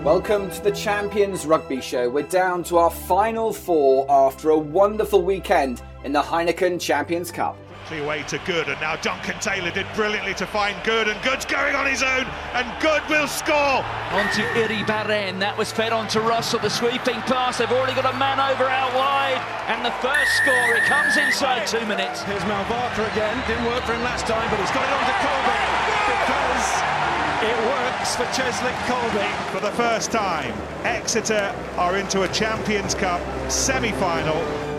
Welcome to the Champions Rugby Show. We're down to our final four after a wonderful weekend in the Heineken Champions Cup. Clear way to Good, and now Duncan Taylor did brilliantly to find Good, and Good's going on his own, and Good will score. On to Iribarren, that was fed on to Russell, the sweeping pass, they've already got a man over out wide, and the first score, it comes inside 2 minutes. Here's Malvarka again, didn't work for him last time, but he's got it on to Colby, because it works for Cheslin Colby. For the first time, Exeter are into a Champions Cup semi-final.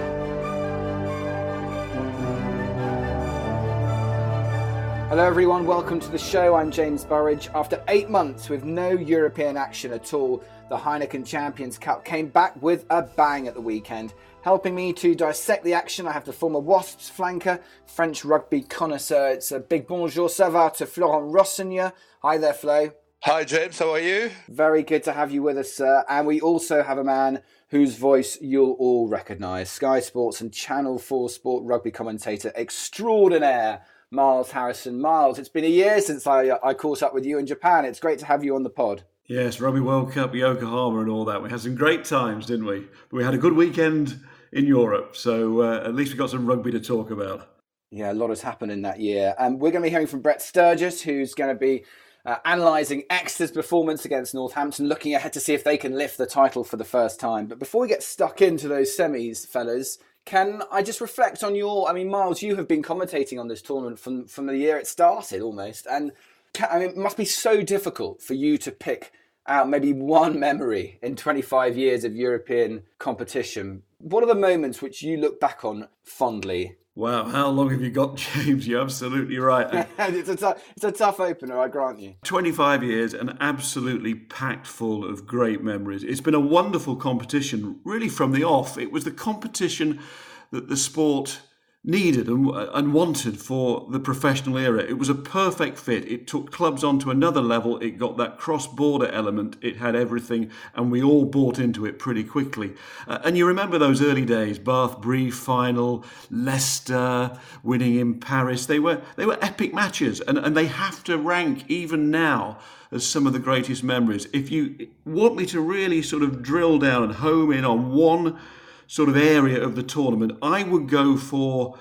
Hello everyone, welcome to the show. I'm James Burridge. After 8 months with no European action at all, the Heineken Champions Cup came back with a bang at the weekend. Helping me to dissect the action, I have the former Wasps flanker, French rugby connoisseur. It's a big bonjour, ça va to Florent Rossignol. Hi there, Flo. Hi James, how are you? Very good to have you with us, sir. And we also have a man whose voice you'll all recognise. Sky Sports and Channel 4 Sport rugby commentator extraordinaire, Miles Harrison. Miles, it's been a year since I caught up with you in Japan. It's great to have you on the pod. Yes, Rugby World Cup, Yokohama and all that. We had some great times, didn't we? But we had a good weekend in Europe, so at least we got some rugby to talk about. Yeah, a lot has happened in that year. We're going to be hearing from Brett Sturgis, who's going to be analysing Exeter's performance against Northampton, looking ahead to see if they can lift the title for the first time. But before we get stuck into those semis, fellas, can I just reflect on Miles, you have been commentating on this tournament from the year it started almost. And it must be so difficult for you to pick out maybe one memory in 25 years of European competition. What are the moments which you look back on fondly? Wow, how long have you got, James? You're absolutely right. It's a tough opener, I grant you. 25 years and absolutely packed full of great memories. It's been a wonderful competition, really from the off. It was the competition that the sport needed and wanted for the professional era. It was a perfect fit. It took clubs onto another level. It got that cross-border element. It had everything, and we all bought into it pretty quickly. And you remember those early days, Bath Brief final, Leicester winning in Paris. They were epic matches, and they have to rank even now as some of the greatest memories. If you want me to really sort of drill down and home in on one sort of area of the tournament, I would go for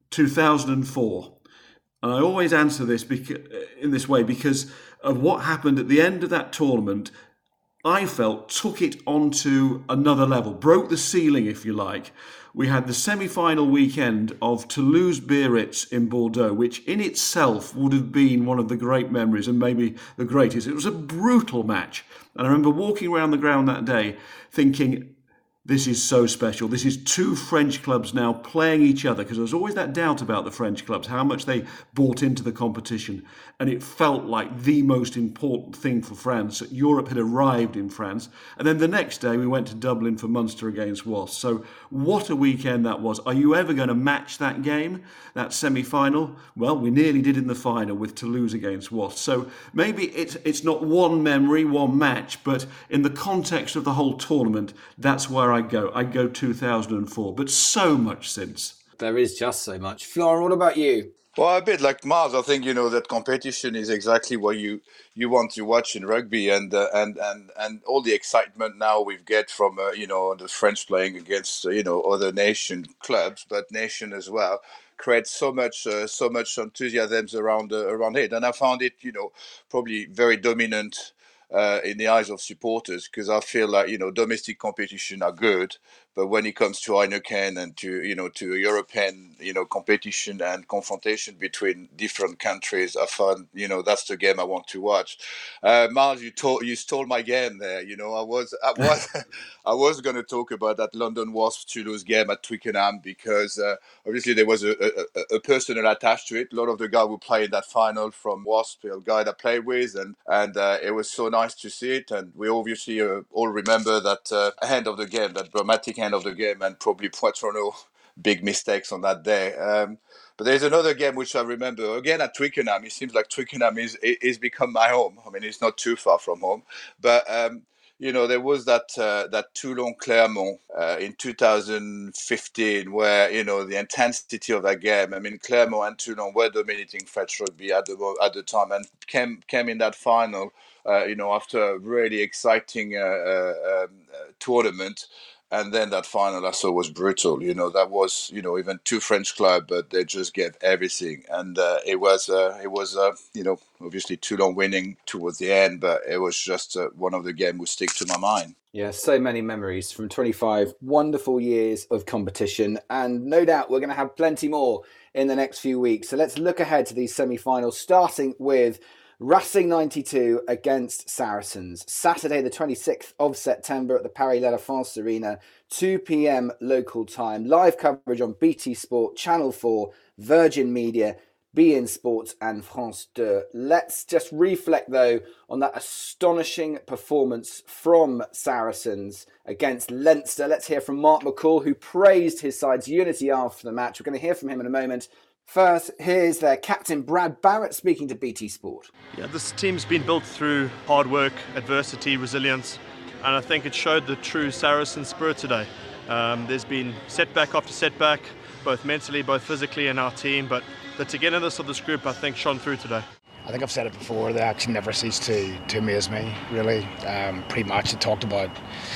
2004. And I always answer this in this way because of what happened at the end of that tournament. I felt took it onto another level, broke the ceiling, if you like. We had the semi-final weekend of Toulouse-Biarritz in Bordeaux, which in itself would have been one of the great memories and maybe the greatest. It was a brutal match. And I remember walking around the ground that day thinking, this is so special. This is two French clubs now playing each other, because there was always that doubt about the French clubs, how much they bought into the competition. And it felt like the most important thing for France. Europe had arrived in France. And then the next day we went to Dublin for Munster against Wasps. So what a weekend that was. Are you ever going to match that game, that semi-final? Well, we nearly did in the final with Toulouse against Wasps. So maybe it's not one memory, one match, but in the context of the whole tournament, that's where I'd go 2004, but so much since. There is just so much. Flora, what about you? Well, a bit like Miles, I think that competition is exactly what you want to watch in rugby, and all the excitement now we get from the French playing against other nation clubs, but nation as well, creates so much enthusiasm around it, and I found it probably very dominant in the eyes of supporters, because I feel like domestic competition are good, but when it comes to Heineken and to European competition and confrontation between different countries, I find that's the game I want to watch. Miles, you stole my game there. I was going to talk about that London Wasps Toulouse game at Twickenham, because obviously there was a personal attached to it. A lot of the guys who played in that final from Wasps, a guy that I played with, and it was so nice to see it. And we obviously all remember that end of the game, that dramatic end of the game, and probably Poitronneau big mistakes on that day. But there's another game which I remember again at Twickenham. It seems like Twickenham is become my home. I mean, it's not too far from home, but there was that Toulon-Clermont in 2015, where the intensity of that game. I mean, Clermont and Toulon were dominating French rugby at the time, and came in that final. After a really exciting tournament. And then that final I saw was brutal. That was, even two French clubs, but they just gave everything. And it was obviously Toulon winning towards the end, but it was just one of the games who stick to my mind. Yeah, so many memories from 25 wonderful years of competition. And no doubt we're going to have plenty more in the next few weeks. So let's look ahead to these semi-finals, starting with Racing 92 against Saracens. Saturday, the 26th of September at the Paris La Défense Arena, 2 p.m. local time. Live coverage on BT Sport, Channel 4, Virgin Media, beIN Sports and France 2. Let's just reflect, though, on that astonishing performance from Saracens against Leinster. Let's hear from Mark McCall, who praised his side's unity after the match. We're going to hear from him in a moment. First, here's their captain, Brad Barrett, speaking to BT Sport. Yeah, this team's been built through hard work, adversity, resilience, and I think it showed the true Saracen spirit today. There's been setback after setback, both mentally, both physically in our team, but the togetherness of this group, I think, shone through today. I think I've said it before, they actually never cease to amaze me, really. Pre-match, they talked about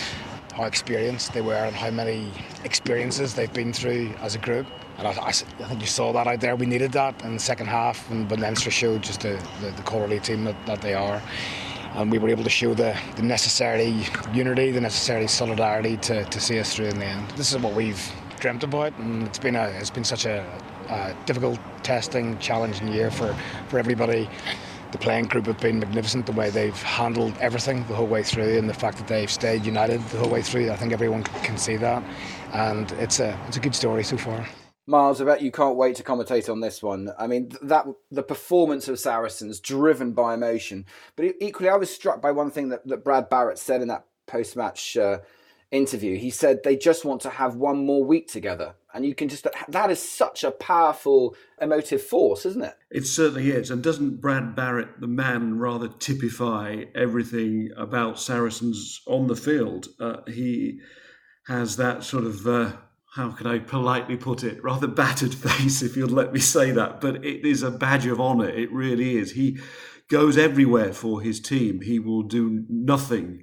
how experienced they were and how many experiences they've been through as a group. And I think you saw that out there. We needed that in the second half, and when Leinster showed just the quality team that they are. And we were able to show the necessary unity, the necessary solidarity to see us through in the end. This is what we've dreamt about, and it's been such a difficult, testing, challenging year for everybody. The playing group have been magnificent, the way they've handled everything the whole way through, and the fact that they've stayed united the whole way through. I think everyone can see that, and it's a good story so far. Miles, I bet you can't wait to commentate on this one. I mean, the performance of Saracens driven by emotion. But equally, I was struck by one thing that Brad Barrett said in that post-match interview. He said they just want to have one more week together. And you can that is such a powerful emotive force, isn't it? It certainly is. And doesn't Brad Barrett, the man, rather typify everything about Saracens on the field? He has that sort of... how can I politely put it? Rather battered face, if you'll let me say that. But it is a badge of honour. It really is. He goes everywhere for his team. He will do nothing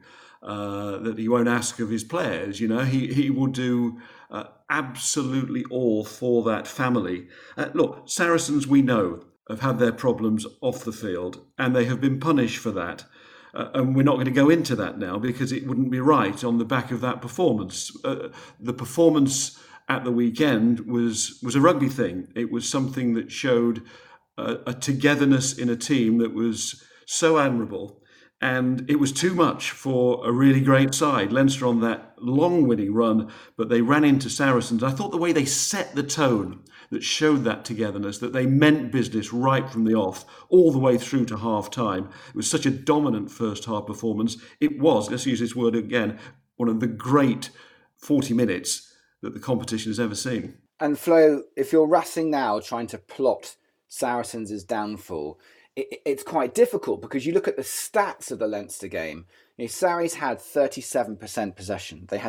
that he won't ask of his players. He will do absolutely all for that family. Look, Saracens, we know, have had their problems off the field, and they have been punished for that. And we're not going to go into that now because it wouldn't be right on the back of that performance. The performance at the weekend was a rugby thing. It was something that showed a togetherness in a team that was so admirable. And it was too much for a really great side. Leinster on that long winning run, but they ran into Saracens. I thought the way they set the tone that showed that togetherness, that they meant business right from the off, all the way through to half-time. It was such a dominant first-half performance. It was, let's use this word again, one of the great 40 minutes that the competition has ever seen. And Flo, if you're Racing now trying to plot Saracens' downfall, it's quite difficult because you look at the stats of the Leinster game. Sarries had 37% possession. They had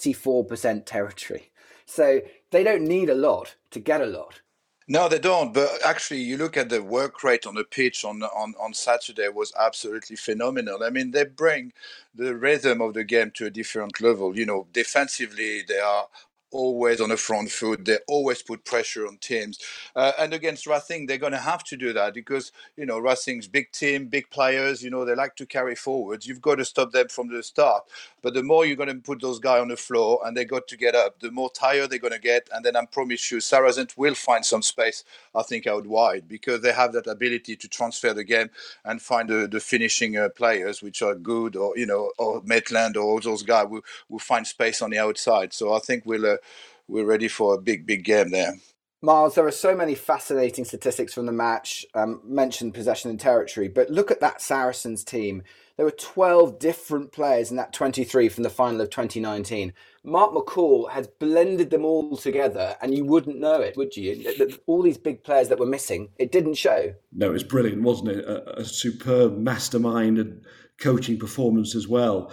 34% territory. So they don't need a lot to get a lot. No, they don't. But actually, you look at the work rate on the pitch on Saturday was absolutely phenomenal. I mean, they bring the rhythm of the game to a different level. Defensively, they are always on the front foot. They always put pressure on teams. And against Racing, they're going to have to do that because, Racing's big team, big players, they like to carry forwards. You've got to stop them from the start. But the more you're going to put those guys on the floor and they got to get up, the more tired they're going to get. And then I promise you, Saracens will find some space, I think, out wide because they have that ability to transfer the game and find the finishing players, which are Good or Maitland or all those guys who find space on the outside. So I think we're ready for a big game there. Miles, there are so many fascinating statistics from the match, mentioned possession and territory, but look at that Saracens team. There were 12 different players in that 23 from the final of 2019. Mark McCall has blended them all together and you wouldn't know it, would you? All these big players that were missing, it didn't show. No, it was brilliant, wasn't it? A superb mastermind and coaching performance as well.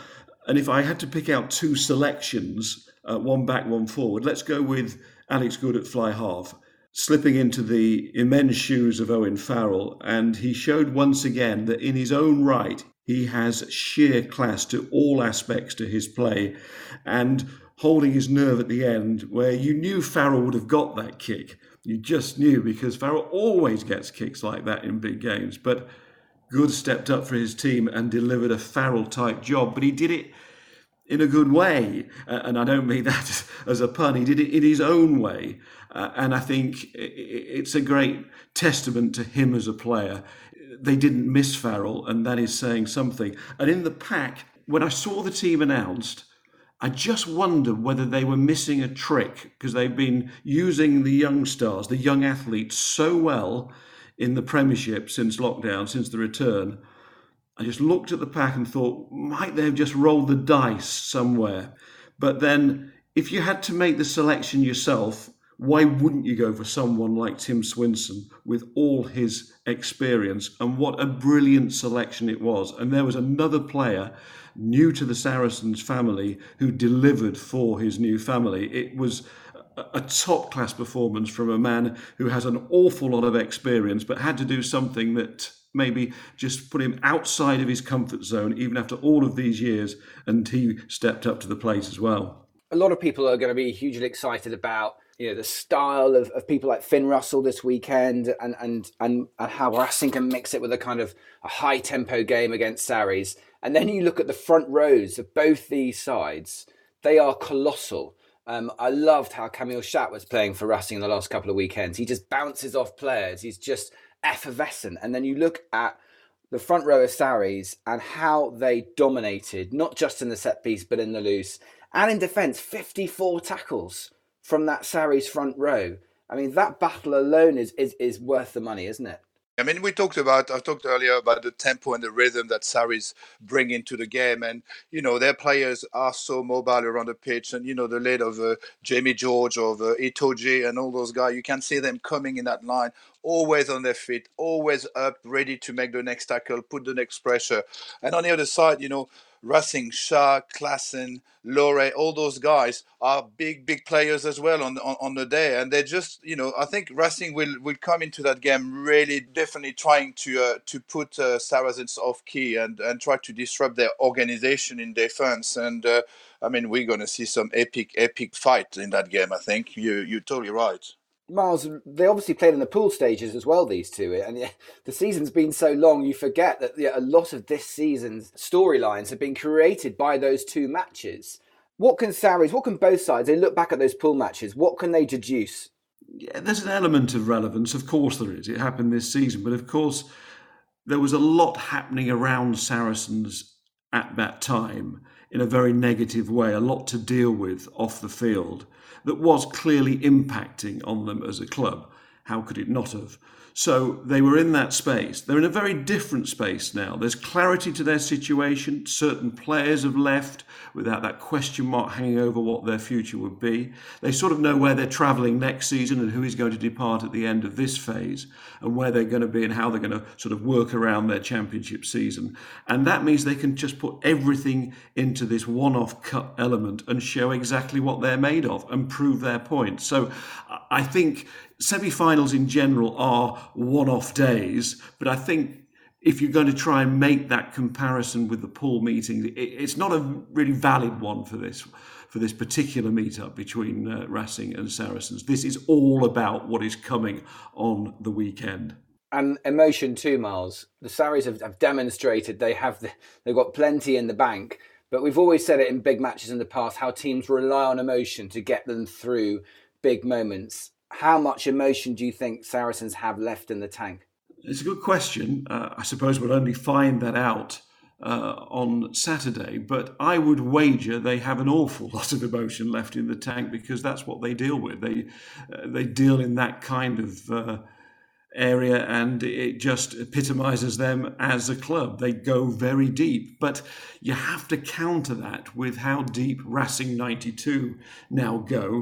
And if I had to pick out two selections, one back, one forward, let's go with Alex Good at fly half, slipping into the immense shoes of Owen Farrell. And he showed once again that in his own right, he has sheer class to all aspects to his play, and holding his nerve at the end where you knew Farrell would have got that kick. You just knew, because Farrell always gets kicks like that in big games. But Good stepped up for his team and delivered a Farrell-type job, but he did it in a good way. And I don't mean that as a pun. He did it in his own way. And I think it's a great testament to him as a player. They didn't miss Farrell, and that is saying something. And in the pack, when I saw the team announced, I just wondered whether they were missing a trick, because they've been using the young stars, the young athletes, so well in the Premiership since lockdown, since the return. I just looked at the pack and thought, might they have just rolled the dice somewhere? But then, if you had to make the selection yourself, why wouldn't you go for someone like Tim Swinson with all his experience? And what a brilliant selection it was. And there was another player new to the Saracens family who delivered for his new family. It was a top-class performance from a man who has an awful lot of experience, but had to do something that maybe just put him outside of his comfort zone, even after all of these years, and he stepped up to the plate as well. A lot of people are going to be hugely excited about the style of people like Finn Russell this weekend, and how Racing can mix it with a kind of a high-tempo game against Sarries. And then you look at the front rows of both these sides, they are colossal. I loved how Camille Chat was playing for Racing in the last couple of weekends. He just bounces off players. He's just effervescent. And then you look at the front row of Sarries and how they dominated, not just in the set piece, but in the loose. And in defence, 54 tackles from that Sarries front row. I mean, that battle alone is worth the money, isn't it? I mean, I talked earlier about the tempo and the rhythm that Sarries bring into the game. And, their players are so mobile around the pitch. And, the lead of Jamie George, of Itoje and all those guys, you can see them coming in that line, always on their feet, always up, ready to make the next tackle, put the next pressure. And on the other side, Racing, Shah, Klassen, Lore, all those guys are big players as well on the day. And they just, I think Racing will come into that game really definitely trying to put Saracens off key and try to disrupt their organization in defense. And we're going to see some epic fight in that game, I think. You're totally right. Miles, they obviously played in the pool stages as well, these two. And the season's been so long, you forget that a lot of this season's storylines have been created by those two matches. What can both sides, they look back at those pool matches, what can they deduce? Yeah, there's an element of relevance. Of course there is. It happened this season. But of course, there was a lot happening around Saracens at that time in a very negative way, a lot to deal with off the field that was clearly impacting on them as a club. How could it not have? So they were in that space. They're in a very different space now. There's clarity to their situation. Certain players have left without that question mark hanging over what their future would be. They sort of know where they're travelling next season and who is going to depart at the end of this phase and where they're going to be and how they're going to sort of work around their championship season. And that means they can just put everything into this one-off cut element and show exactly what they're made of and prove their point. So I think semi-finals in general are one-off days, but I think if you're going to try and make that comparison with the pool meeting, it's not a really valid one for this particular meetup between Racing and Saracens. This is all about what is coming on the weekend. And emotion too, Miles. The Sarries have demonstrated they've got plenty in the bank, but we've always said it in big matches in the past, how teams rely on emotion to get them through big moments. How much emotion do you think Saracens have left in the tank? It's a good question. I suppose we'll only find that out on Saturday, but I would wager they have an awful lot of emotion left in the tank because that's what they deal with. They deal in that kind of area, and it just epitomizes them as a club. They go very deep, but you have to counter that with how deep Racing 92 now go.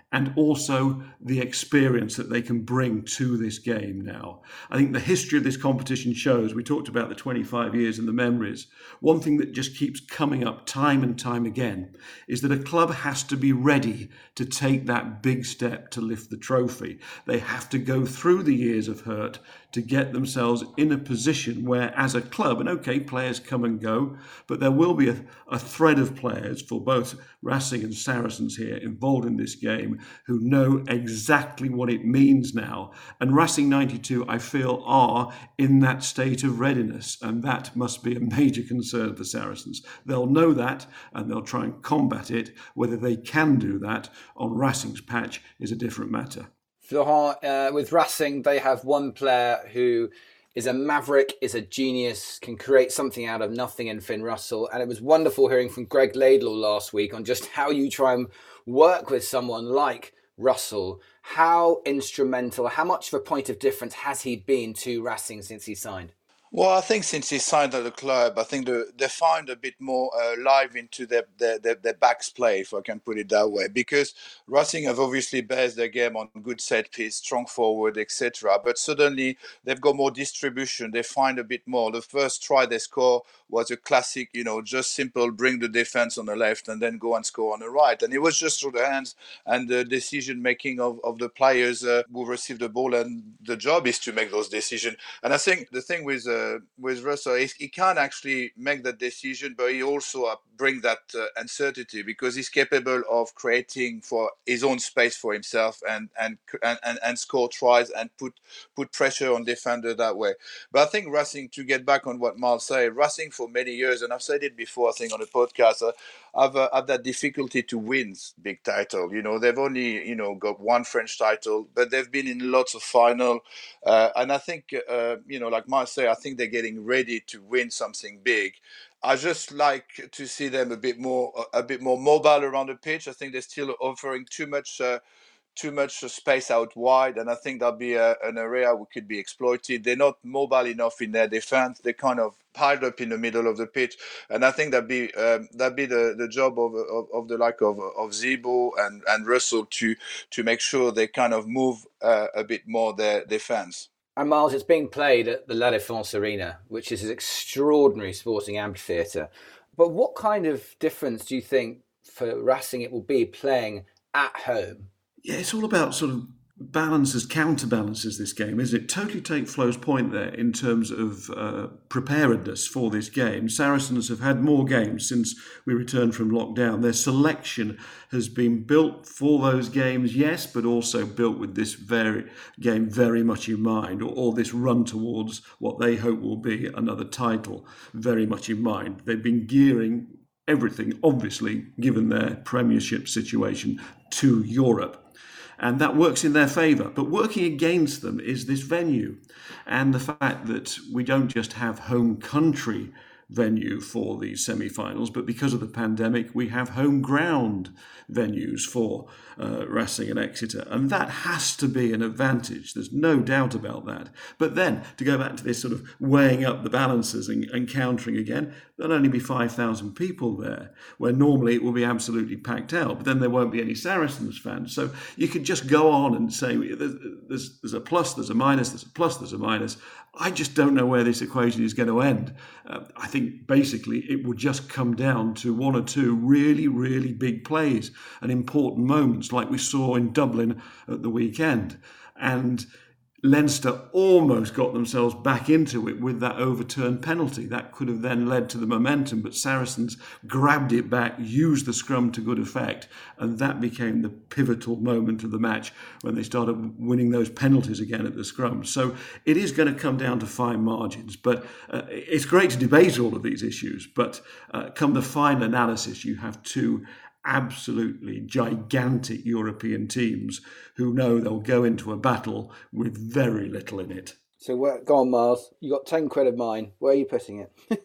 and also the experience that they can bring to this game now. I think the history of this competition shows, we talked about the 25 years and the memories, one thing that just keeps coming up time and time again is that a club has to be ready to take that big step to lift the trophy. They have to go through the years of hurt to get themselves in a position where, as a club, and okay, players come and go, but there will be a thread of players for both Racing and Saracens here involved in this game who know exactly what it means now. And Racing 92, I feel, are in that state of readiness, and that must be a major concern for Saracens. They'll know that, and they'll try and combat it. Whether they can do that on Racing's patch is a different matter. Florent, with Racing, they have one player who is a maverick, is a genius, can create something out of nothing in Finn Russell. And it was wonderful hearing from Greg Laidlaw last week on just how you try and work with someone like Russell. How instrumental, how much of a point of difference has he been to Racing since he signed? Well, I think since he signed at the club, I think they find a bit more live into their backs play, if I can put it that way. Because Racing have obviously based their game on good set piece, strong forward, etc. But suddenly they've got more distribution. They find a bit more. The first try they score was a classic, just simple, bring the defense on the left and then go and score on the right. And it was just through the hands and the decision making of the players who receive the ball. And the job is to make those decisions. And I think the thing with Russell, he can actually make that decision, but he also bring that uncertainty because he's capable of creating for his own space for himself and score tries and put pressure on defender that way. But I think Racing, to get back on what Marl said, Racing for many years, and I've said it before, I think on the podcast, have that difficulty to win big title. They've only got one French title, but they've been in lots of final, and I think like Marl said, I think they're getting ready to win something big. I just like to see them a bit more mobile around the pitch. I think they're still offering too much space out wide, and I think that'll be an area which could be exploited. They're not mobile enough in their defense. They're kind of piled up in the middle of the pitch, and I think that'd be the job of the like of Zibo and Russell to make sure they kind of move a bit more their defense. And Miles, it's being played at the La Défense Arena, which is an extraordinary sporting amphitheatre. But what kind of difference do you think for Racing it will be playing at home? Yeah, it's all about sort of counterbalances this game, isn't it? Totally take Flo's point there in terms of preparedness for this game. Saracens have had more games since we returned from lockdown. Their selection has been built for those games, yes, but also built with this game very much in mind, or this run towards what they hope will be another title very much in mind. They've been gearing everything, obviously, given their Premiership situation, to Europe. And that works in their favour. But working against them is this venue and the fact that we don't just have home country venue for these semi-finals, but because of the pandemic, we have home ground venues for Racing and Exeter. And that has to be an advantage. There's no doubt about that. But then, to go back to this sort of weighing up the balances and countering again, there'll only be 5,000 people there, where normally it will be absolutely packed out. But then there won't be any Saracens fans. So you could just go on and say there's a plus, there's a minus, there's a plus, there's a minus. I just don't know where this equation is going to end. I think basically it will just come down to one or two really, really big plays and important moments like we saw in Dublin at the weekend. And Leinster almost got themselves back into it with that overturned penalty. That could have then led to the momentum, but Saracens grabbed it back, used the scrum to good effect, and that became the pivotal moment of the match when they started winning those penalties again at the scrum. So it is going to come down to fine margins, but it's great to debate all of these issues, but come the final analysis, you have two absolutely gigantic European teams who know they'll go into a battle with very little in it. So go on, Miles. You got 10 quid of mine. Where are you putting it?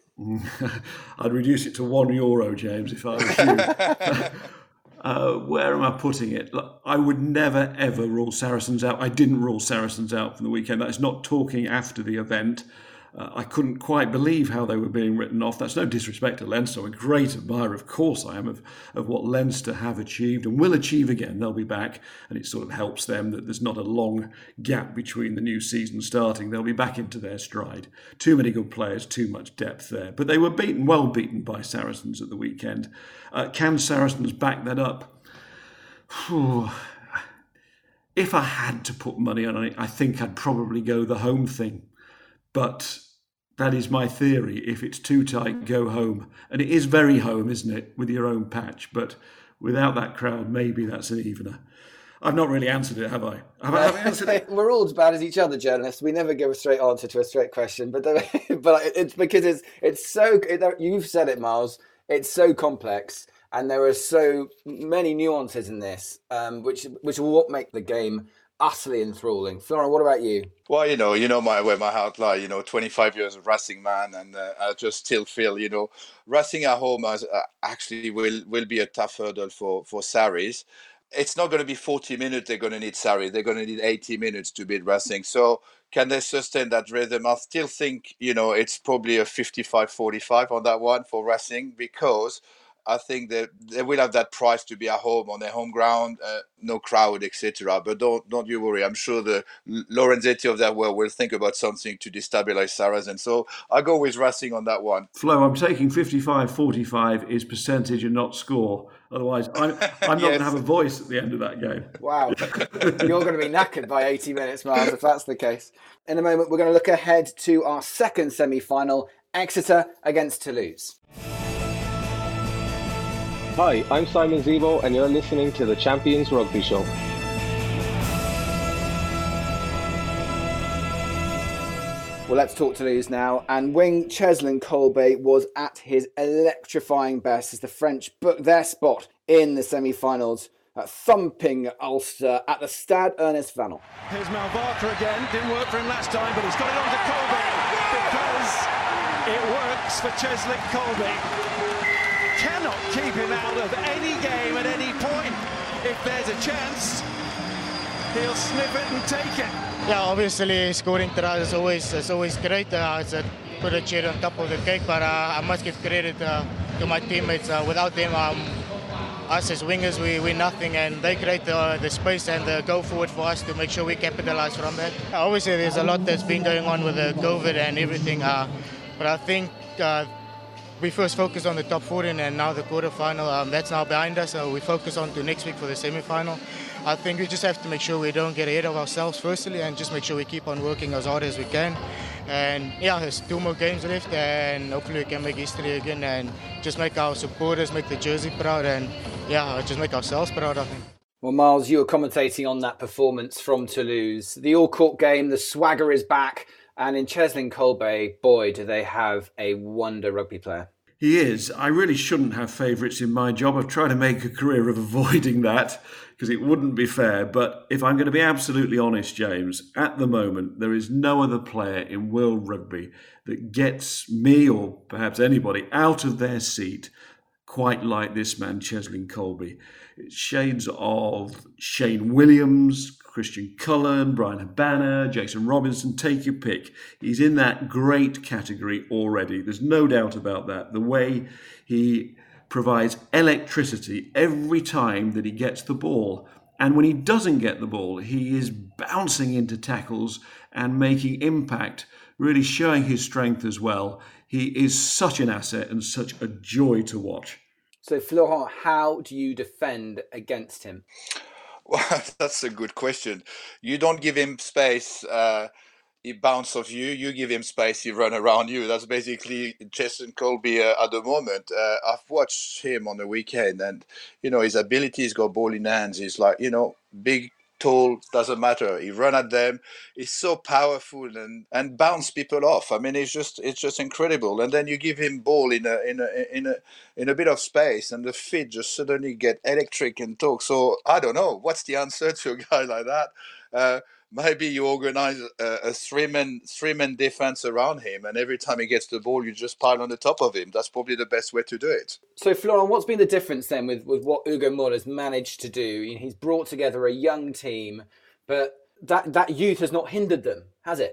I'd reduce it to €1, James, if I was you. Where am I putting it? Look, I would never, ever rule Saracens out. I didn't rule Saracens out from the weekend. That's not talking after the event. I couldn't quite believe how they were being written off. That's no disrespect to Leinster. I'm a great admirer, of course I am, of what Leinster have achieved and will achieve again. They'll be back, and it sort of helps them that there's not a long gap between the new season starting. They'll be back into their stride. Too many good players, too much depth there. But they were well beaten by Saracens at the weekend. Can Saracens back that up? If I had to put money on it, I think I'd probably go the home thing. But that is my theory. If it's too tight, go home. And it is very home, isn't it, with your own patch? But without that crowd, maybe that's an evener. I've not really answered it, have I? Have I answered it? We're all as bad as each other, journalists. We never give a straight answer to a straight question. But it's because it's so... You've said it, Miles. It's so complex. And there are so many nuances in this, which will what make the game utterly enthralling. Florian, what about you? Well, where my heart lies. 25 years of Racing man, and I just still feel, Racing at home actually will be a tough hurdle for Sarries. It's not going to be 40 minutes they're going to need Sarries. They're going to need 80 minutes to beat Racing. So can they sustain that rhythm? I still think, it's probably a 55-45 on that one for Racing, because I think that they will have that price to be at home on their home ground, no crowd, etc. But don't you worry. I'm sure the Lorenzetti of that world will think about something to destabilise Saracens. So I go with Racing on that one. Flo, I'm taking 55-45 is percentage and not score. Otherwise, I'm not Yes. going to have a voice at the end of that game. Wow. You're going to be knackered by 80 minutes, Miles, if that's the case. In a moment, we're going to look ahead to our second semi-final, Exeter against Toulouse. Hi, I'm Simon Zebo, and you're listening to the Champions Rugby Show. Well, let's talk Toulouse now. And wing Cheslin Colby was at his electrifying best as the French booked their spot in the semi-finals, thumping Ulster at the Stade Ernest Vanel. Here's Malvarca again. Didn't work for him last time, but he's got it on to Colby because it works for Cheslin Colby. Cannot keep him out of any game at any point. If there's a chance, he'll snip it and take it. Yeah, obviously scoring tries is always great. It's a put a cherry on top of the cake, but I must give credit to my teammates. Without them, us as wingers, we're nothing, and they create the space and the go forward for us to make sure we capitalise from that. Obviously, there's a lot that's been going on with the COVID and everything, but I think we first focused on the top 14 and now the quarterfinal. That's now behind us, so we focus on to next week for the semi-final. I think we just have to make sure we don't get ahead of ourselves firstly, and just make sure we keep on working as hard as we can. And yeah, there's 2 more games left, and hopefully we can make history again and just make our supporters, make the jersey proud, and yeah, just make ourselves proud, I think. Well, Miles, you were commentating on that performance from Toulouse. The all-court game, the swagger is back. And in Cheslin Colby, boy, do they have a wonder rugby player. He is. I really shouldn't have favourites in my job. I've tried to make a career of avoiding that because it wouldn't be fair. But if I'm going to be absolutely honest, James, at the moment, there is no other player in world rugby that gets me or perhaps anybody out of their seat quite like this man, Cheslin Colby. It's shades of Shane Williams, Christian Cullen, Brian Habana, Jason Robinson, take your pick. He's in that great category already. There's no doubt about that. The way he provides electricity every time that he gets the ball. And when he doesn't get the ball, he is bouncing into tackles and making impact, really showing his strength as well. He is such an asset and such a joy to watch. So, Florent, how do you defend against him? Well, that's a good question. You don't give him space, he bounces off you. You give him space, he run around you. That's basically Cheslin Colby at the moment. I've watched him on the weekend, and his ability. He's got ball in hands. He's like big, tall, doesn't matter. He run at them. He's so powerful and bounce people off. I mean, it's just incredible. And then you give him ball in a bit of space, and the feet just suddenly get electric and talk. So I don't know what's the answer to a guy like that. Maybe you organize a three-man defense around him, and every time he gets the ball, you just pile on the top of him. That's probably the best way to do it. So, Florent, what's been the difference then with what Ugo Moll has managed to do? He's brought together a young team, but that youth has not hindered them, has it?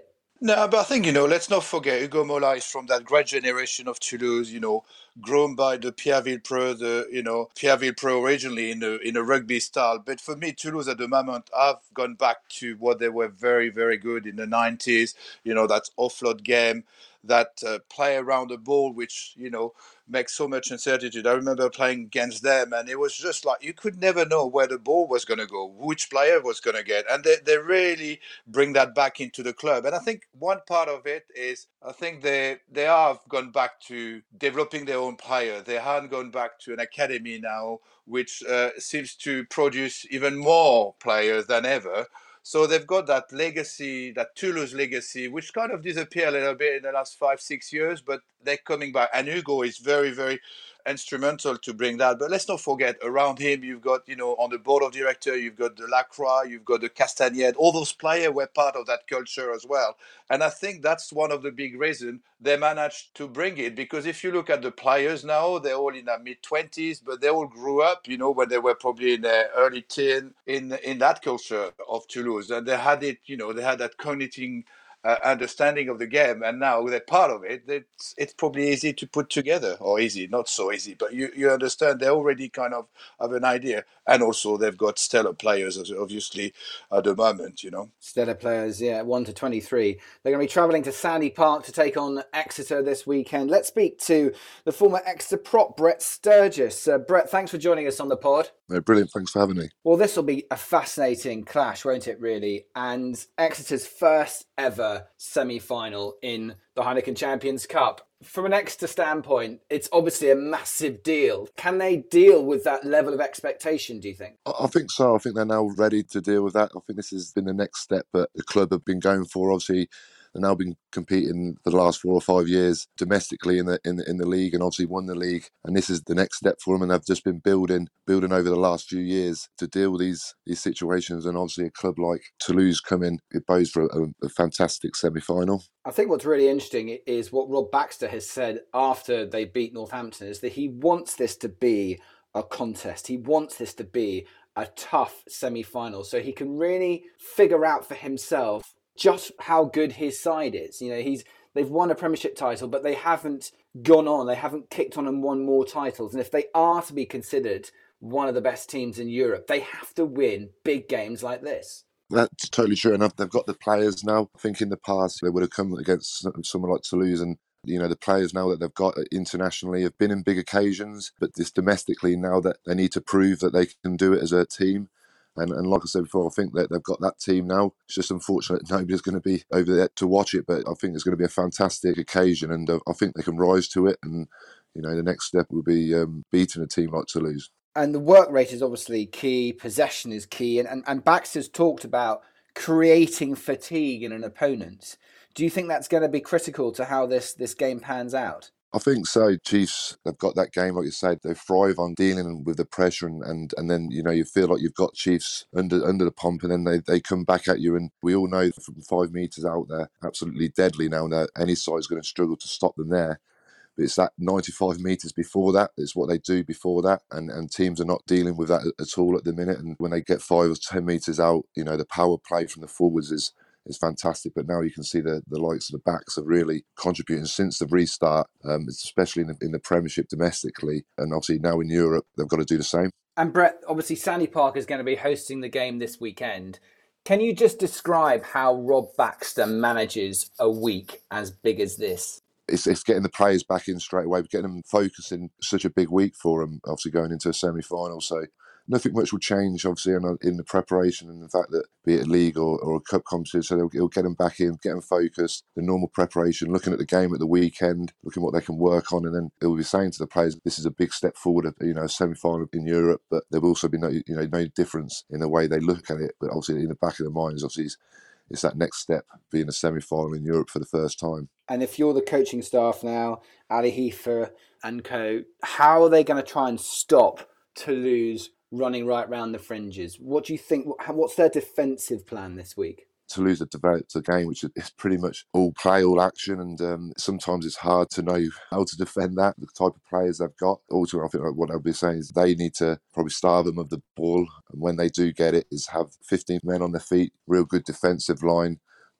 No, but I think, let's not forget Hugo Mola is from that great generation of Toulouse, grown by the Pierre Villepreux, Pierre Villepreux originally in a rugby style. But for me, Toulouse at the moment have gone back to what they were very, very good in the 90s, that offload game, that play around the ball, which, makes so much uncertainty. I remember playing against them, and it was just like you could never know where the ball was going to go, which player was going to get. And they really bring that back into the club. And I think one part of it is I think they have gone back to developing their own player. They haven't gone back to an academy now, which seems to produce even more players than ever. So they've got that legacy, that Toulouse legacy, which kind of disappeared a little bit in the last 5-6 years, but they're coming back. And Hugo is very, very instrumental to bring that. But let's not forget, around him, you've got, on the board of director, you've got the Lacroix, you've got the Castagnette. All those players were part of that culture as well. And I think that's one of the big reasons they managed to bring it. Because if you look at the players now, they're all in their mid-20s, but they all grew up, when they were probably in their early teen in that culture of Toulouse. And they had it, they had that cognitive understanding of the game, and now they're part of it. It's probably easy to put together, or easy, not so easy, but you understand they already kind of have an idea, and also they've got stellar players, obviously, at the moment. Stellar players, yeah, 1 to 23. They're going to be travelling to Sandy Park to take on Exeter this weekend. Let's speak to the former Exeter prop, Brett Sturgis. Brett, thanks for joining us on the pod. No, brilliant, thanks for having me. Well, this will be a fascinating clash, won't it, really? And Exeter's first ever semi-final in the Heineken Champions Cup. From an Exeter standpoint, it's obviously a massive deal. Can they deal with that level of expectation, do you think? I think so. I think they're now ready to deal with that. I think this has been the next step that the club have been going for. Obviously, they've now been competing for the last 4 or 5 years domestically in the league, and obviously won the league. And this is the next step for them. And they've just been building over the last few years to deal with these situations. And obviously, a club like Toulouse coming, it bodes for a fantastic semi-final. I think what's really interesting is what Rob Baxter has said after they beat Northampton is that he wants this to be a contest. He wants this to be a tough semi-final, so he can really figure out for himself just how good his side is. They've won a Premiership title, but they haven't gone on. They haven't kicked on and won more titles. And if they are to be considered one of the best teams in Europe, they have to win big games like this. That's totally true. And they've got the players now. I think in the past they would have come against someone like Toulouse, and the players now that they've got internationally have been in big occasions, but this domestically now that they need to prove that they can do it as a team. And like I said before, I think that they've got that team now. It's just unfortunate nobody's going to be over there to watch it, but I think it's going to be a fantastic occasion, and I think they can rise to it. And the next step will be beating a team like Toulouse. And the work rate is obviously key, possession is key, and Baxter's talked about creating fatigue in an opponent. Do you think that's going to be critical to how this game pans out? I think so. Chiefs, they've got that game, like you said, they thrive on dealing with the pressure, and then you feel like you've got Chiefs under the pump, and then they come back at you, and we all know from 5 metres out there, absolutely deadly now, that any side's going to struggle to stop them there. But it's that 95 metres before that, it's what they do before that, and teams are not dealing with that at all at the minute. And when they get 5 or 10 metres out, the power play from the forwards is fantastic. But now you can see the likes of the backs are really contributing since the restart, especially in the Premiership domestically, and obviously now in Europe they've got to do the same. And Brett, obviously Sandy Park is going to be hosting the game this weekend. Can you just describe how Rob Baxter manages a week as big as this? It's getting the players back in straight away, getting them focusing. Such a big week for them, obviously going into a semi-final. So nothing much will change, obviously, in the preparation and the fact that, be it a league or a cup competition, so it'll get them back in, get them focused, the normal preparation, looking at the game at the weekend, looking what they can work on, and then it'll be saying to the players, this is a big step forward, a semi-final in Europe, but there will also be no difference in the way they look at it. But obviously, in the back of their minds, obviously, it's that next step, being a semi-final in Europe for the first time. And if you're the coaching staff now, Ali Heifer and co, how are they going to try and stop Toulouse running right round the fringes? What do you think? What's their defensive plan this week? Toulouse have developed a game which is pretty much all play, all action, and sometimes it's hard to know how to defend that, the type of players they've got. Also, I think what I'll be saying is they need to probably starve them of the ball, and when they do get it, is have 15 men on their feet, real good defensive line,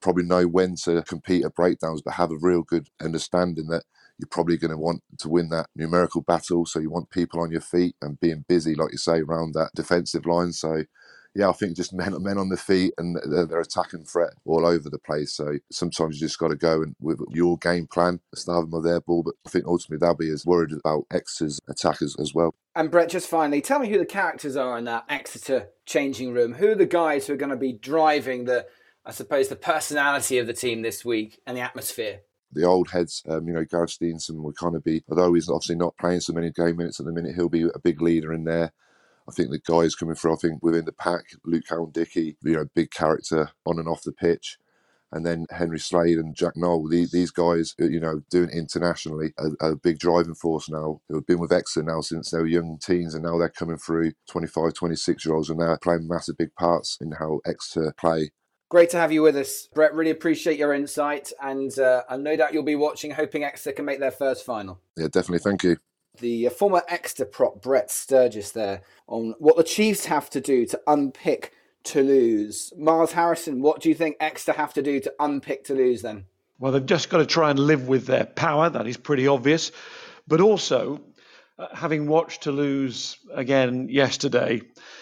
probably know when to compete at breakdowns, but have a real good understanding that you're probably going to want to win that numerical battle. So you want people on your feet and being busy, like you say, around that defensive line. So yeah, I think just men on the feet and their attacking threat all over the place. So sometimes you just got to go and with your game plan, starve them of their ball. But I think ultimately they'll be as worried about Exeter's attackers as well. And Brett, just finally, tell me who the characters are in that Exeter changing room. Who are the guys who are going to be driving the personality of the team this week and the atmosphere? The old heads, Gareth Stevenson will kind of be, although he's obviously not playing so many game minutes at the minute, he'll be a big leader in there. I think the guys coming through, I think within the pack, Luke Cowan-Dickie, big character on and off the pitch. And then Henry Slade and Jack Knoll, these guys, doing internationally, are a big driving force now. They've been with Exeter now since they were young teens, and now they're coming through 25, 26-year-olds, and they're playing massive big parts in how Exeter play. Great to have you with us, Brett. Really appreciate your insight, and no doubt you'll be watching, hoping Exeter can make their first final. Yeah, definitely. Thank you. The former Exeter prop, Brett Sturgis, there on what the Chiefs have to do to unpick Toulouse. Miles Harrison, what do you think Exeter have to do to unpick Toulouse then? Well, they've just got to try and live with their power. That is pretty obvious. But also, having watched Toulouse again yesterday,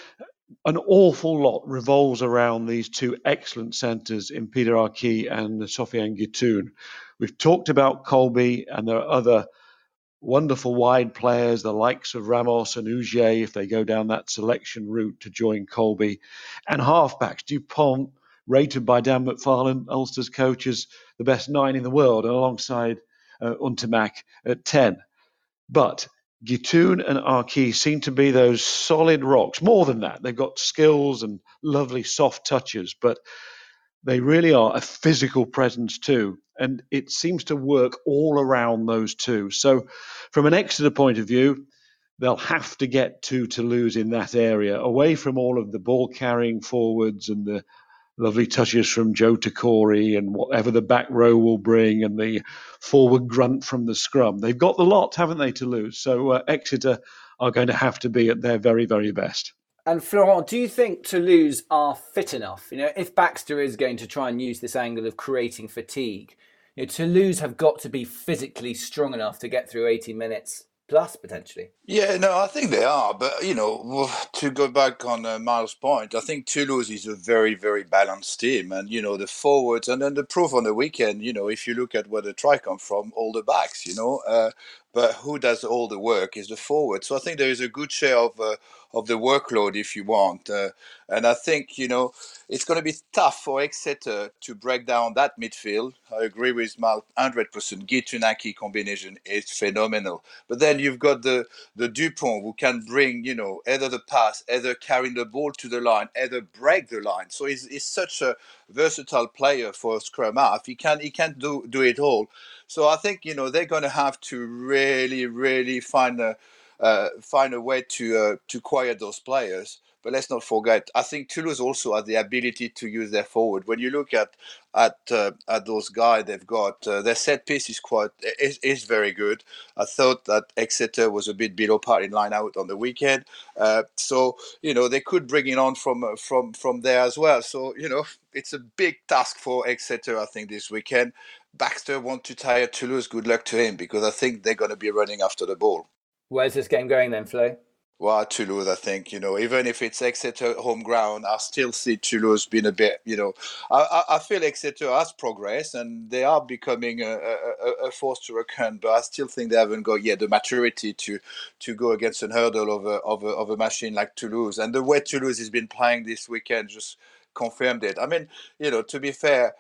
an awful lot revolves around these two excellent centres in Peter Arquis and Sofiane Guitoun. We've talked about Colby, and there are other wonderful wide players, the likes of Ramos and Uge, if they go down that selection route to join Colby. And halfbacks, Dupont, rated by Dan McFarlane, Ulster's coach, as the best 9 in the world, and alongside Untemak at 10. But Guitoun and Arquis seem to be those solid rocks. More than that, they've got skills and lovely soft touches, but they really are a physical presence too. And it seems to work all around those two. So from an Exeter point of view, they'll have to get to Toulouse in that area, away from all of the ball-carrying forwards and the lovely touches from Joe Takori and whatever the back row will bring and the forward grunt from the scrum. They've got the lot, haven't they, Toulouse? So Exeter are going to have to be at their very, very best. And Florent, do you think Toulouse are fit enough? If Baxter is going to try and use this angle of creating fatigue, Toulouse have got to be physically strong enough to get through 80 minutes plus, potentially. Yeah, no, I think they are. But, to go back on Miles' point, I think Toulouse is a very, very balanced team. And, the forwards, and then the proof on the weekend, if you look at where the try come from, all the backs, but who does all the work is the forward. So I think there is a good share of the workload, if you want. And I think, it's going to be tough for Exeter to break down that midfield. I agree with Mal 100%. Guitoun-Arquis combination is phenomenal. But then you've got the Dupont who can bring, either the pass, either carrying the ball to the line, either break the line. So he's such a versatile player for a scrum half. He can do it all. So I think, they're going to have to really, really find a way to quiet those players. But let's not forget, I think Toulouse also has the ability to use their forward. When you look at those guys they've got, their set piece is very good. I thought that Exeter was a bit below par in line out on the weekend. So they could bring it on from there as well. So it's a big task for Exeter, I think, this weekend. Baxter wants to tire Toulouse. Good luck to him, because I think they're going to be running after the ball. Where's this game going then, Flo? Well, Toulouse, I think, even if it's Exeter home ground, I still see Toulouse being a bit, I feel Exeter has progressed and they are becoming a force to reckon, but I still think they haven't got yet the maturity to go against an hurdle of a machine like Toulouse. And the way Toulouse has been playing this weekend just confirmed it. I mean, to be fair,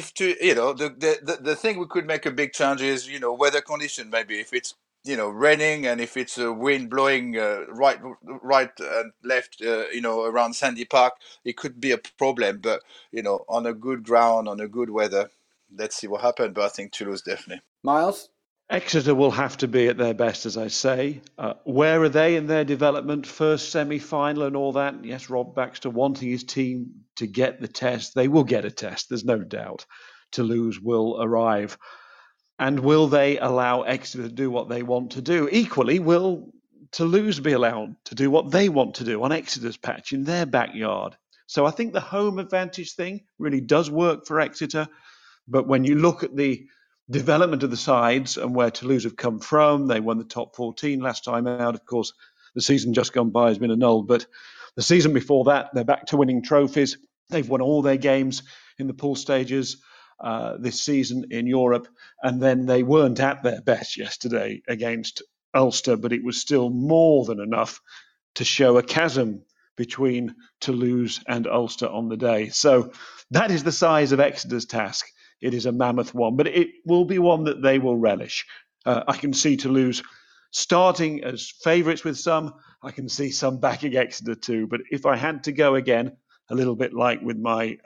the thing we could make a big change is, weather condition, maybe if it's raining and if it's a wind blowing right and left, around Sandy Park, it could be a problem. But, on a good ground, on a good weather, let's see what happens. But I think Toulouse definitely. Miles? Exeter will have to be at their best, as I say. Where are they in their development? First semi-final and all that? Yes, Rob Baxter wanting his team to get the test. They will get a test, there's no doubt. Toulouse will arrive. And will they allow Exeter to do what they want to do? Equally, will Toulouse be allowed to do what they want to do on Exeter's patch in their backyard? So I think the home advantage thing really does work for Exeter. But when you look at the development of the sides and where Toulouse have come from, they won the top 14 last time out. Of course, the season just gone by has been annulled, but the season before that, they're back to winning trophies. They've won all their games in the pool stages this season in Europe, and then they weren't at their best yesterday against Ulster, but it was still more than enough to show a chasm between Toulouse and Ulster on the day. So that is the size of Exeter's task. It is a mammoth one, but it will be one that they will relish. I can see Toulouse starting as favourites with some. I can see some backing Exeter too. But if I had to go again, a little bit like with my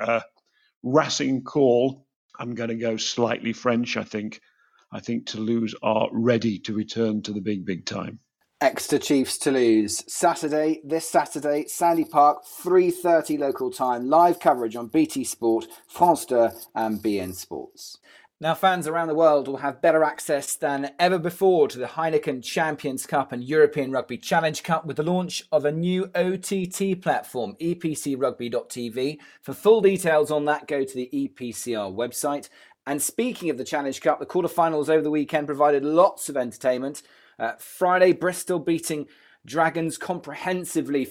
Racing call, I'm going to go slightly French, I think. I think Toulouse are ready to return to the big time. Exeter Chiefs Toulouse, this Saturday, Sandy Park, 3:30 local time, live coverage on BT Sport, France 2 and BN Sports. Now fans around the world will have better access than ever before to the Heineken Champions Cup and European Rugby Challenge Cup with the launch of a new OTT platform, epcrugby.tv. For full details on that, go to the EPCR website. And speaking of the Challenge Cup, the quarterfinals over the weekend provided lots of entertainment. Friday, Bristol beating Dragons comprehensively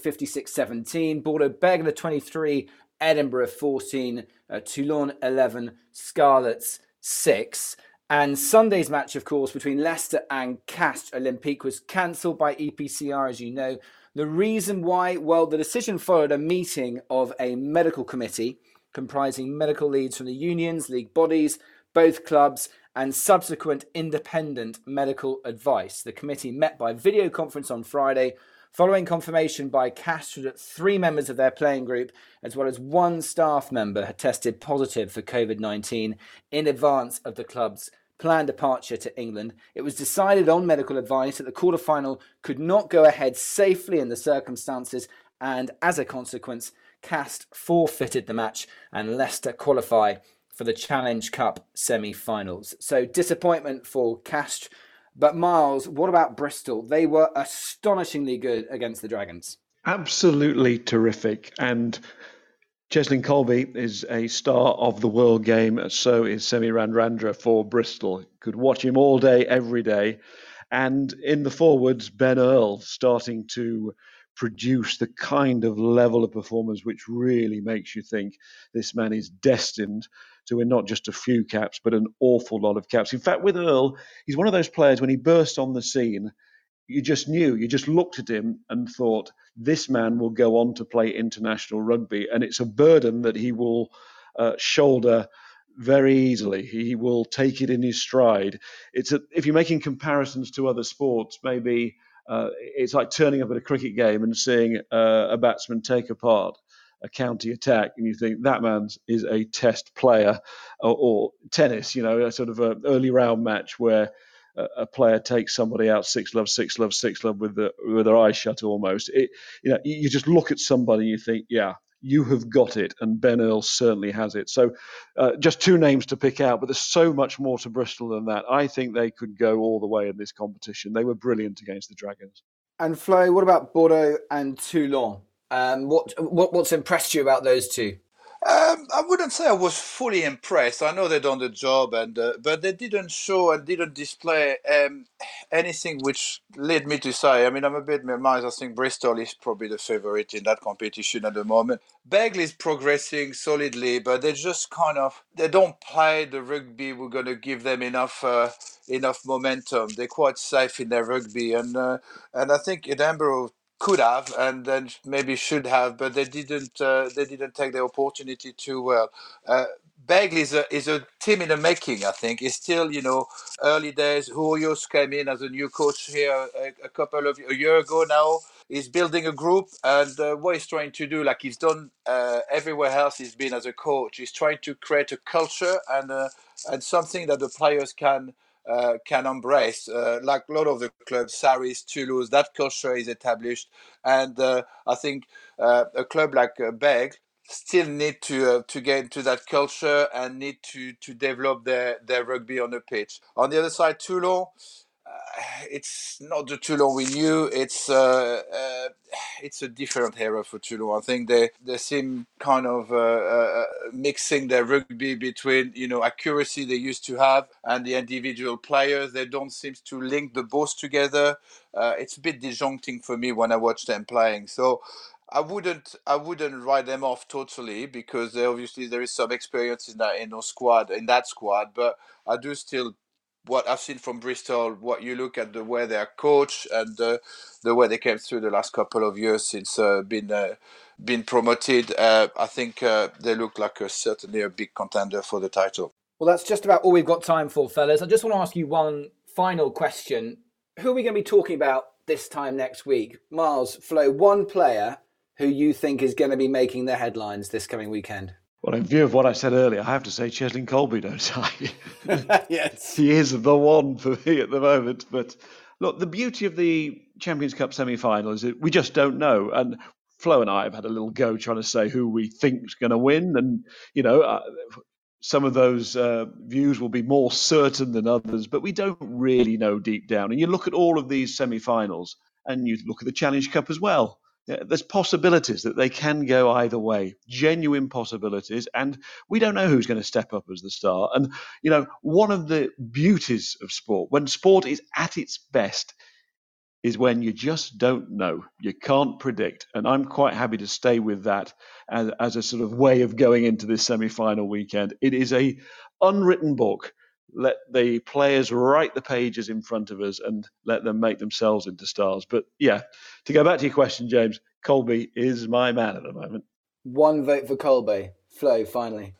56-17. Bordeaux Bègles 23, Edinburgh 14, Toulon 11, Scarlets 6. And Sunday's match, of course, between Leicester and Castres Olympique was cancelled by EPCR, as you know. The reason why? Well, the decision followed a meeting of a medical committee comprising medical leads from the unions, league bodies, both clubs, and subsequent independent medical advice. The committee met by video conference on Friday, following confirmation by Castres that 3 members of their playing group, as well as 1 staff member, had tested positive for COVID-19 in advance of the club's planned departure to England. It was decided on medical advice that the quarterfinal could not go ahead safely in the circumstances, and as a consequence, Castres forfeited the match and Leicester qualify for the Challenge Cup semi-finals. So disappointment for Castres. But Miles, what about Bristol? They were astonishingly good against the Dragons. Absolutely terrific. And Cheslin Kolbe is a star of the world game. So is Semi Radradra for Bristol. Could watch him all day, every day. And in the forwards, Ben Earl starting to produce the kind of level of performance which really makes you think this man is destined to win not just a few caps, but an awful lot of caps. In fact, with Earl, he's one of those players, when he burst on the scene, you just looked at him and thought, this man will go on to play international rugby. And it's a burden that he will shoulder very easily. He will take it in his stride. If you're making comparisons to other sports, maybe it's like turning up at a cricket game and seeing a batsman take apart a county attack, and you think that man is a test player, or tennis, a sort of an early round match where a player takes somebody out 6-love with their eyes shut almost. You just look at somebody and you think, yeah, you have got it, and Ben Earl certainly has it. So just 2 names to pick out, but there's so much more to Bristol than that. I think they could go all the way in this competition. They were brilliant against the Dragons. And Flo, what about Bordeaux and Toulon? What's impressed you about those two? I wouldn't say I was fully impressed. I know they've done the job, but they didn't show and didn't display anything which led me to say. I mean, I'm a bit amazed. I think Bristol is probably the favourite in that competition at the moment. Bègles is progressing solidly, but they just they don't play the rugby. We're going to give them enough momentum. They're quite safe in their rugby, and I think Edinburgh could have and then maybe should have, but they didn't take the opportunity too well. Bègles is a team in the making, I think. It's still, early days. Hoyos came in as a new coach here a year ago now. He's building a group, and what he's trying to do, like he's done everywhere else he's been as a coach, he's trying to create a culture and something that the players can embrace. Like a lot of the clubs, Saris, Toulouse, that culture is established, and I think a club like Bègles still need to get into that culture and need to develop their rugby on the pitch. On the other side, Toulon, it's not the Toulon we knew. It's a different era for Toulon. I think they seem kind of mixing their rugby between accuracy they used to have and the individual players. They don't seem to link the both together. It's a bit disjoncting for me when I watch them playing. So I wouldn't write them off totally, because obviously there is some experience in that squad. But I do still, what I've seen from Bristol, what you look at the way they are coached and the way they came through the last couple of years since been promoted, I think they look like certainly a big contender for the title. Well, that's just about all we've got time for, fellas. I just want to ask you one final question. Who are we going to be talking about this time next week? Miles, Flo, one player who you think is going to be making the headlines this coming weekend? Well, in view of what I said earlier, I have to say Cheslin Colby, don't I? Yes. He is the one for me at the moment. But look, the beauty of the Champions Cup semi-final is that we just don't know. And Flo and I have had a little go trying to say who we think is going to win. And, some of those views will be more certain than others, but we don't really know deep down. And you look at all of these semi-finals and you look at the Challenge Cup as well. There's possibilities that they can go either way, genuine possibilities, and we don't know who's going to step up as the star. And, one of the beauties of sport, when sport is at its best, is when you just don't know. You can't predict. And I'm quite happy to stay with that as a sort of way of going into this semi-final weekend. It is a unwritten book. Let the players write the pages in front of us and let them make themselves into stars. But yeah, to go back to your question, James, Colby is my man at the moment. One vote for Colby. Flo, finally.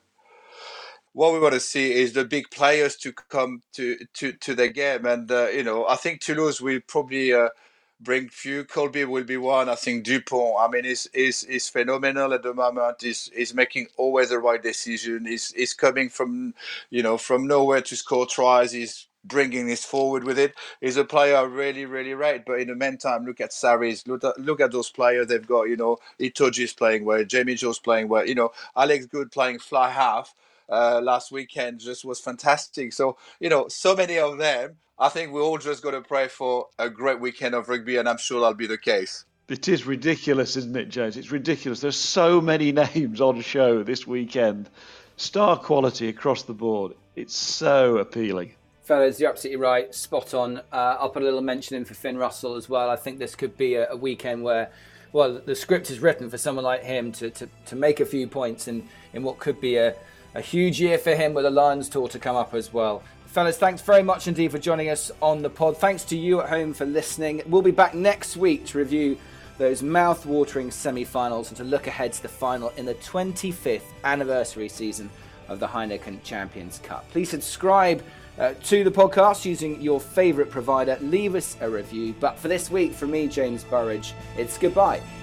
What we want to see is the big players to come to the game. And, I think Toulouse will probably bring few. Colby will be one. I think Dupont, is phenomenal at the moment. Is making always the right decision. Is coming from nowhere to score tries. He's bringing this forward with it. He's a player I really, really rate. But in the meantime, look at Saris. Look at those players they've got. Itoji's playing well. Jamie Joe's playing well. Alex Good playing fly half last weekend just was fantastic. So, so many of them. I think we all just got to pray for a great weekend of rugby, and I'm sure that'll be the case. It is ridiculous, isn't it, James? It's ridiculous. There's so many names on show this weekend. Star quality across the board. It's so appealing. Fellas, you're absolutely right. Spot on. I'll put a little mention in for Finn Russell as well. I think this could be a weekend where, well, the script is written for someone like him to make a few points in what could be a huge year for him with a Lions tour to come up as well. Fellas, thanks very much indeed for joining us on the pod. Thanks to you at home for listening. We'll be back next week to review those mouth-watering semi-finals and to look ahead to the final in the 25th anniversary season of the Heineken Champions Cup. Please subscribe to the podcast using your favourite provider. Leave us a review. But for this week, from me, James Burridge, it's goodbye.